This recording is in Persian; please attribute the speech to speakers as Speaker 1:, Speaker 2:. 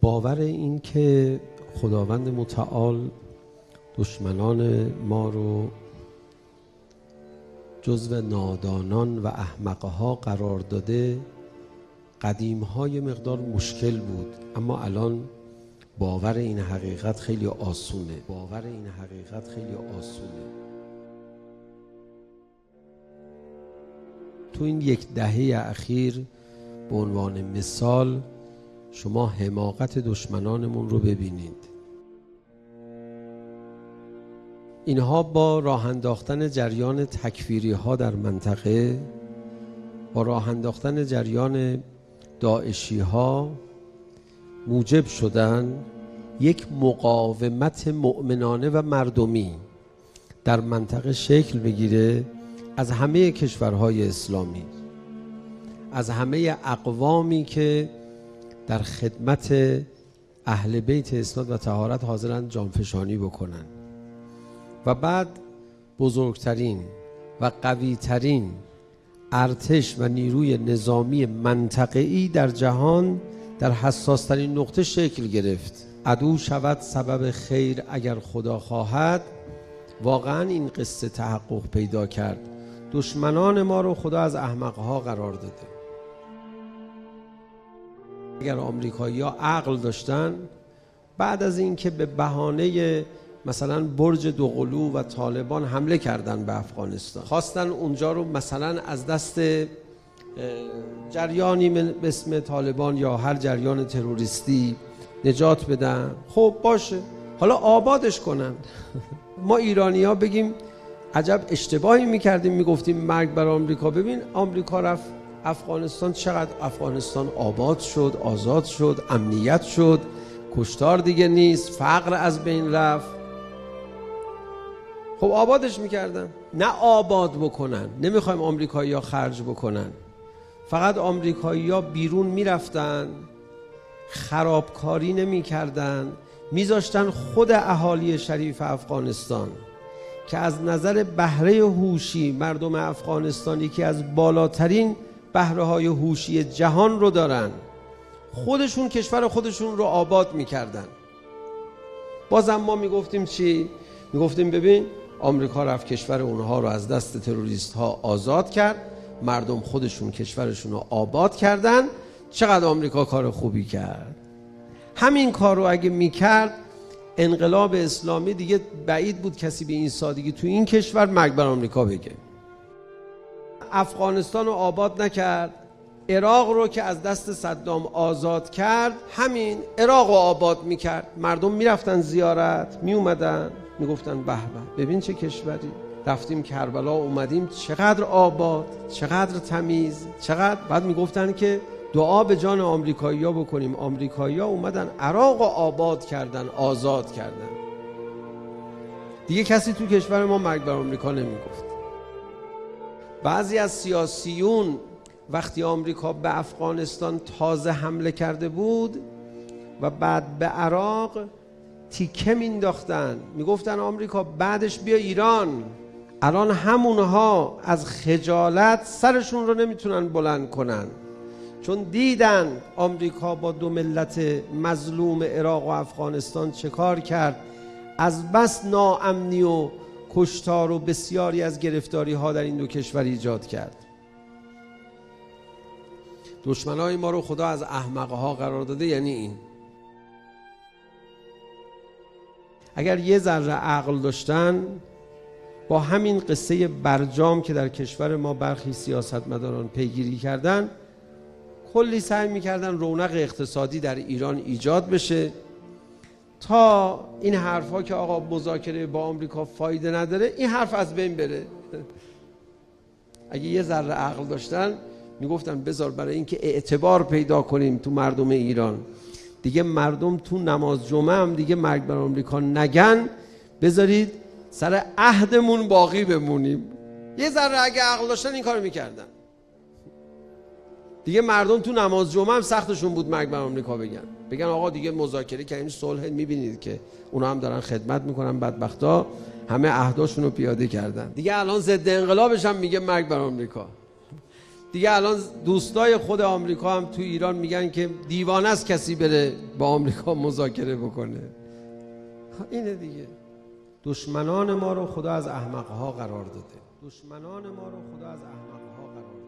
Speaker 1: باور این که خداوند متعال دشمنان ما رو جزو نادانان و احمقها قرار داده قدیم‌ها یه مقدار مشکل بود، اما الان باور این حقیقت خیلی آسونه. تو این یک دهه اخیر به عنوان مثال شما حماقت دشمنانمون رو ببینید. اینها با راه انداختن جریان تکفیری ها در منطقه، با راه انداختن جریان داعشی ها موجب شدن یک مقاومت مؤمنانه و مردمی در منطقه شکل بگیره از همه کشورهای اسلامی، از همه اقوامی که در خدمت اهل بیت اسناد و طهارت حاضرند جانفشانی بکنن و بعد بزرگترین و قویترین ارتش و نیروی نظامی منطقه‌ای در جهان در حساسترین نقطه شکل گرفت. عدو شود سبب خیر اگر خدا خواهد. واقعا این قصه تحقق پیدا کرد. دشمنان ما رو خدا از احمقها قرار داده. اگر آمریکایی‌ها عقل داشتن، بعد از اینکه به بهانه مثلا برج دوقلو و طالبان حمله کردن به افغانستان، خواستن اونجا رو مثلا از دست جریانی به اسم طالبان یا هر جریان تروریستی نجات بدن، خب باشه، حالا آبادش کنن. ما ایرانی‌ها بگیم عجب اشتباهی میکردیم، میگفتیم مرگ بر آمریکا. ببین آمریکا رفت افغانستان، چقدر افغانستان آباد شد، آزاد شد، امنیت شد، کشتار دیگه نیست، فقر از بین رفت. خب آبادش میکردن، نه آباد بکنن. نمیخوایم آمریکایی‌ها خرج بکنن، فقط آمریکایی‌ها بیرون میرفتن، خرابکاری نمیکردن، میذاشتن خود اهالی شریف افغانستان که از نظر بهره هوشی مردم افغانستانی که از بالاترین بهره‌های هوشی جهان رو دارن، خودشون کشور خودشون رو آباد میکردن. بازم ما میگفتیم چی؟ میگفتیم ببین آمریکا رفت کشور اونها رو از دست تروریست ها آزاد کرد، مردم خودشون کشورشون رو آباد کردن. چقدر آمریکا کار خوبی کرد. همین کار رو اگه میکرد انقلاب اسلامی دیگه بعید بود کسی به این سادگی تو این کشور مرگ بر آمریکا بگه. افغانستان رو آباد نکرد، عراق رو که از دست صدام آزاد کرد، همین عراق رو آباد میکرد. مردم میرفتن زیارت، میومدن میگفتن به به ببین چه کشوری، رفتیم کربلا اومدیم چقدر آباد، چقدر تمیز، چقدر. بعد میگفتن که دعا به جان آمریکایی‌ها بکنیم. آمریکایی‌ها اومدن عراق رو آباد کردن، آزاد کردن. دیگه کسی تو کشور ما مرگ بر آمریکا نمیگفت. بعضی از سیاسیون وقتی آمریکا به افغانستان تازه حمله کرده بود و بعد به عراق، تیکه مینداختن، میگفتن آمریکا بعدش بیا ایران. الان همونها از خجالت سرشون رو نمیتونن بلند کنن، چون دیدن آمریکا با دو ملت مظلوم عراق و افغانستان چه کار کرد. از بس ناامنی و کشتار و بسیاری از گرفتاری ها در این دو کشور ایجاد کرد. دشمنای ما رو خدا از احمقها قرار داده. یعنی این، اگر یه ذره عقل داشتن، با همین قصه برجام که در کشور ما برخی سیاستمداران پیگیری کردن، کلی سعی میکردن رونق اقتصادی در ایران ایجاد بشه تا این حرفا که آقا مذاکره با آمریکا فایده نداره، این حرف از بین بره. اگه یه ذره عقل داشتن میگفتن بذار برای اینکه اعتبار پیدا کنیم تو مردم ایران، دیگه مردم تو نماز جمعه هم دیگه مرگ بر آمریکا نگن، بذارید سر عهدمون باقی بمونیم. یه ذره اگه عقل داشتن این کارو میکردن. دیگه مردم تو نماز جمعه هم سختشون بود مرگ بر آمریکا بگن آقا دیگه مذاکره کردیم، صلح. میبینید که اونا هم دارن خدمت میکنن، بدبختا همه عهداشون رو پیاده کردن. دیگه الان ضد انقلابش هم میگه مرگ بر آمریکا. دیگه الان دوستای خود آمریکا هم تو ایران میگن که دیوانه است کسی بره با آمریکا مذاکره بکنه. اینه دیگه. دشمنان ما رو خدا از احمقها قرار داده. دشمنان ما رو خدا از احمقها قرار داده.